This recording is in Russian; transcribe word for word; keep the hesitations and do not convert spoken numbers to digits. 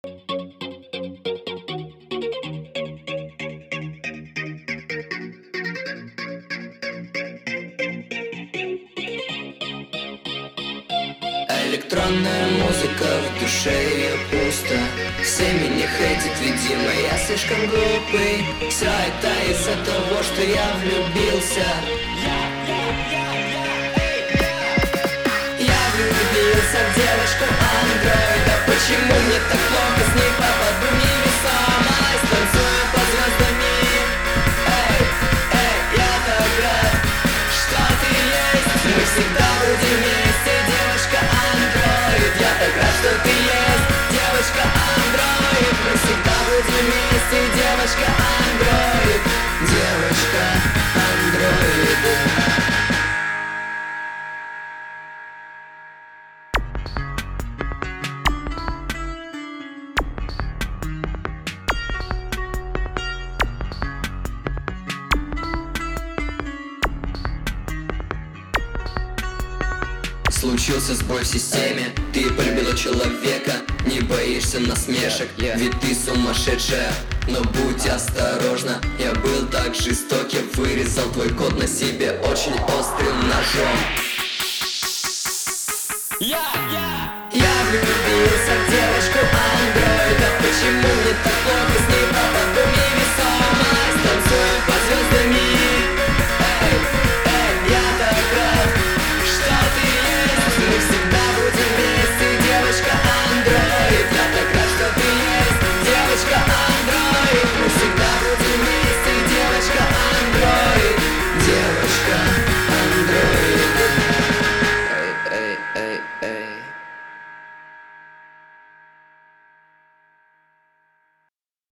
Электронная музыка, в душе ее пусто. Всеми не хейтит, видимо, я слишком глупый. Все это из-за того, что я влюбился. Я влюбился в девушку андроида. Почему мне так плохо с ней? Попаду в невесомость. Танцую под звездами. Эй, эй, я так рад, что ты есть. Мы всегда будем вместе, девушка андроид. Я так рад, что ты есть, девушка андроид. Мы всегда будем вместе, девушка андроид. Девушка андроид. Случился сбой в системе, ты полюбила человека. Не боишься насмешек, ведь ты сумасшедшая. Но будь осторожна, я был так жесток. Я вырезал твой код на себе очень острым ножом. Я